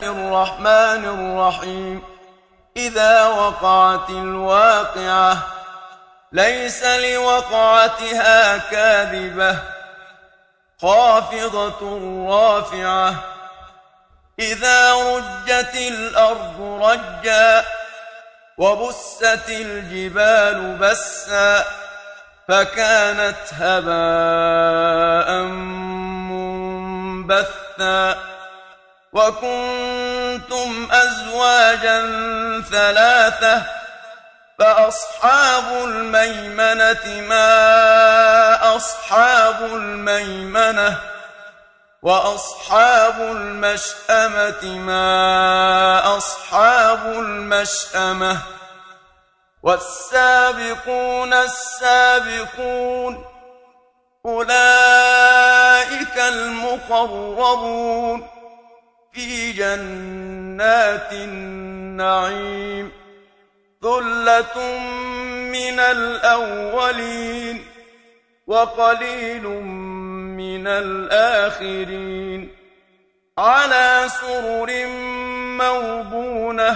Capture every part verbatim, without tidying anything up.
الرحمن الرحيم إذا وقعت الواقعة ليس لوقعتها كاذبة خافضة رافعة إذا رجت الأرض رجا وبست الجبال بسا فكانت هباء منبثا وكنتم أزواجا ثلاثة فأصحاب الميمنة ما أصحاب الميمنة وأصحاب المشأمة ما أصحاب المشأمة والسابقون السابقون أولئك المقربون في جنات النعيم ثلة من الأولين وقليل من الآخرين على سرر موضونة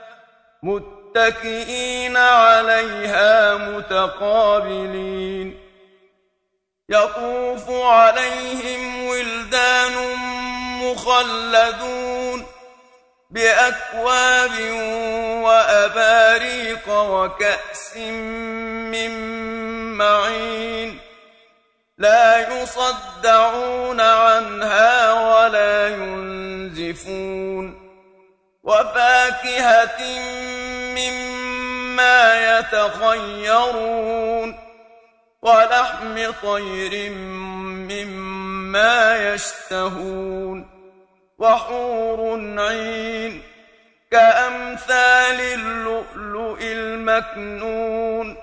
متكئين عليها متقابلين يطوف عليهم ولدان مخلدون بأكواب وأباريق وكأس من معين لا يصدعون عنها ولا ينزفون وفاكهة مما يتخيرون ولحم طير مما يشتهون وحور عين كأمثال اللؤلؤ المكنون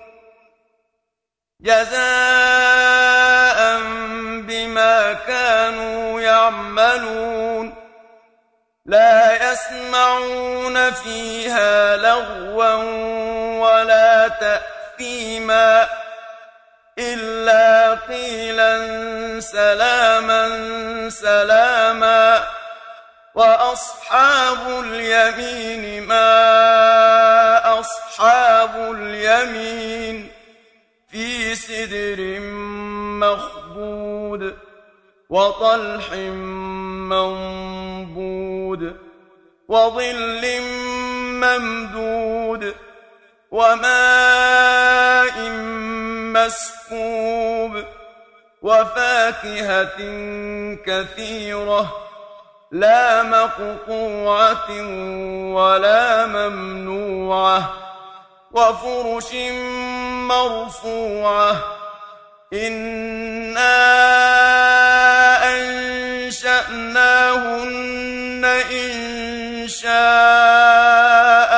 جزاء بما كانوا يعملون لا يسمعون فيها لغوا ولا تأثيما إلا قيلا سلاما سلاما وأصحاب اليمين ما أصحاب اليمين في سدر مخضود وطلح منضود وظل ممدود وماء مسكوب وفاكهة كثيرة لا مقطوعة ولا ممنوعة وفرش مرفوعة إنا أنشأناهن إنشاء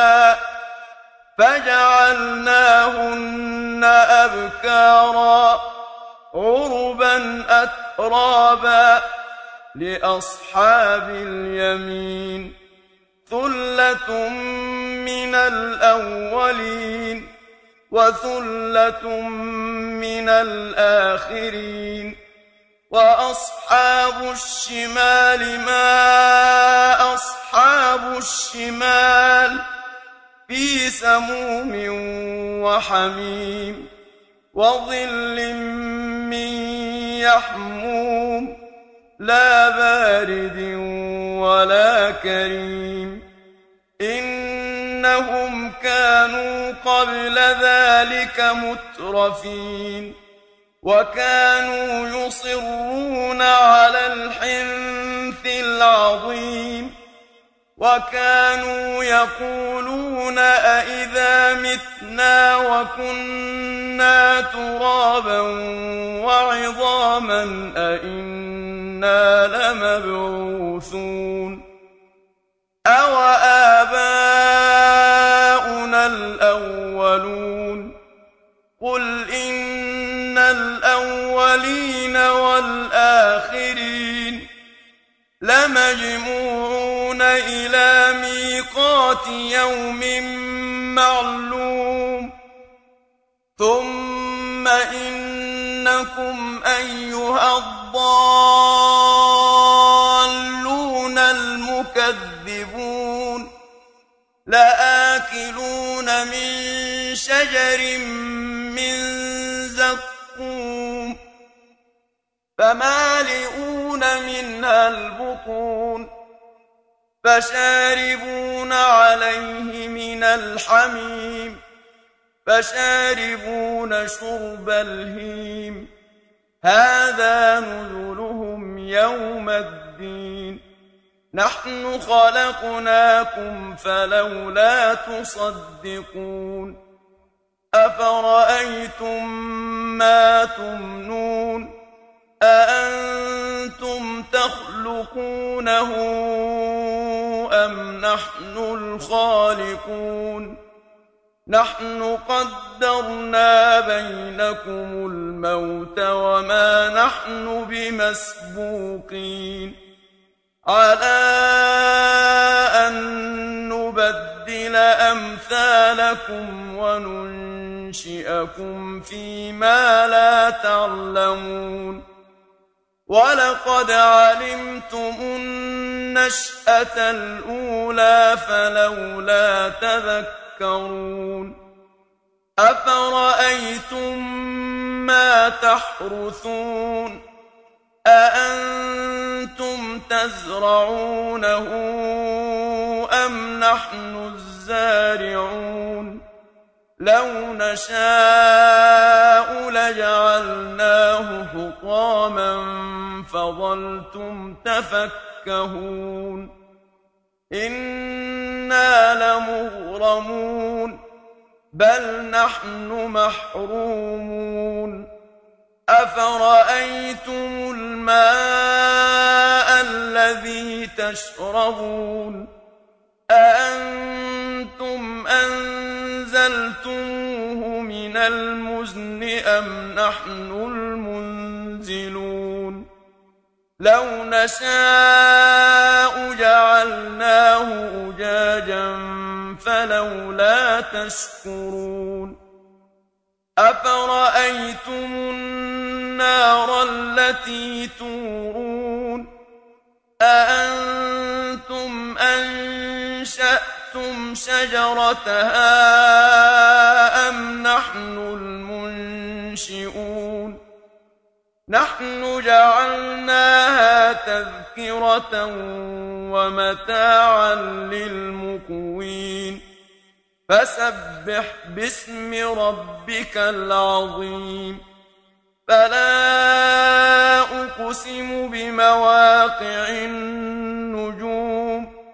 فجعلناهن أبكارا عربا أترابا لأصحاب اليمين ثلة من الأولين وثلة من الآخرين وأصحاب الشمال ما أصحاب الشمال في سموم وحميم وظل من يحموم لا بارد ولا كريم إنهم كانوا قبل ذلك مترفين وكانوا يصرون على الحنث العظيم وكانوا يقولون أئذا متنا وكنا ترابا وعظاما أئنا لمبعوثون أو آباؤنا الأولون قل إن الأولين والآخرين لمجموعون إلى ميقات يوم معلوم ثم إنكم أيها الضالون المكذبون تكذبون لآكلون من شجر من زقوم فمالئون منها البطون فشاربون عليه من الحميم فشاربون شرب الهيم هذا نزلهم يوم الدين نحن خلقناكم فلولا تصدقون أفرأيتم ما تمنون أأنتم تخلقونه أم نحن الخالقون نحن قدرنا بينكم الموت وما نحن بمسبوقين على أن نبدل أمثالكم وننشئكم فيما لا تعلمون ولقد علمتم النشأة الأولى فلولا تذكرون أفرأيتم ما تحرثون أأنتم تزرعونه أم نحن الزارعون لو نشاء لجعلناه حطاما فظلتم تفكهون إنا لمغرمون بل نحن محرومون أفرأيتم الماء الذي تشربون أأنتم أنزلتموه من المزن أم نحن المنزلون لو نشاء جعلناه أجاجا فلولا تشكرون أفرأيتم النار التي تورون أأنتم أنشأتم شجرتها أم نحن المنشئون نحن جعلناها تذكرة ومتاعا للمقوين فسبح باسم ربك العظيم فلا أقسم بمواقع النجوم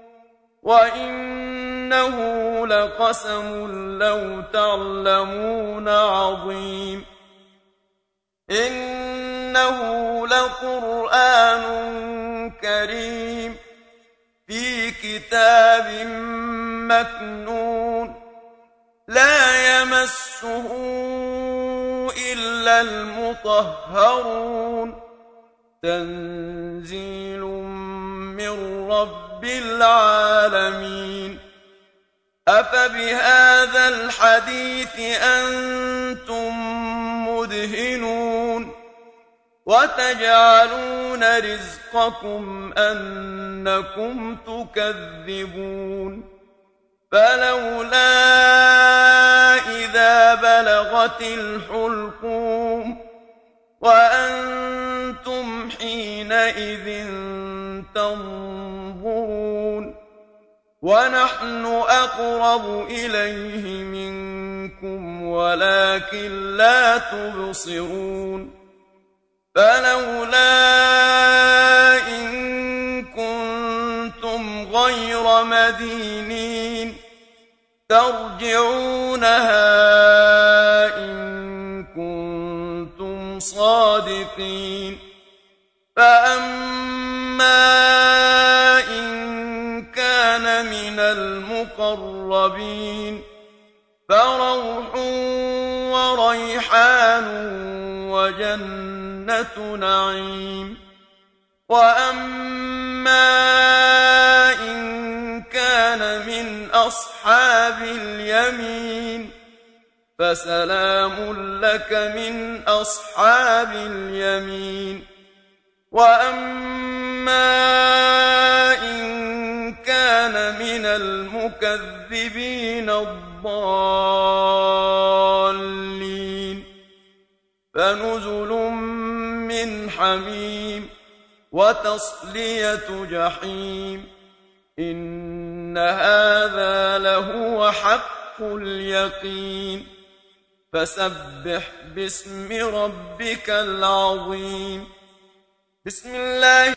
وإنه لقسم لو تعلمون عظيم إنه لقرآن كريم في كتاب مكنون لا يمسه إلا المطهرون تنزيل من رب العالمين أفبهذا الحديث أنتم مدهنون وتجعلون رزقكم أنكم تكذبون فلولا إذا بلغت الحلقوم وأنتم حينئذ تنظرون ونحن أقرب إليه منكم ولكن لا تبصرون فلولا إن كنتم غير مدينين ترجعونها إن كنتم صادقين فأما إن كان من المقربين فروح وريحان وجنة نعيم وأما إن كان من أصحاب اليمين فسلام لك من أصحاب اليمين وأما إن كان من المكذبين الضالين فنزل من حميم وتصلية جحيم إن هذا لهو حق اليقين فسبح باسم ربك العظيم بسم الله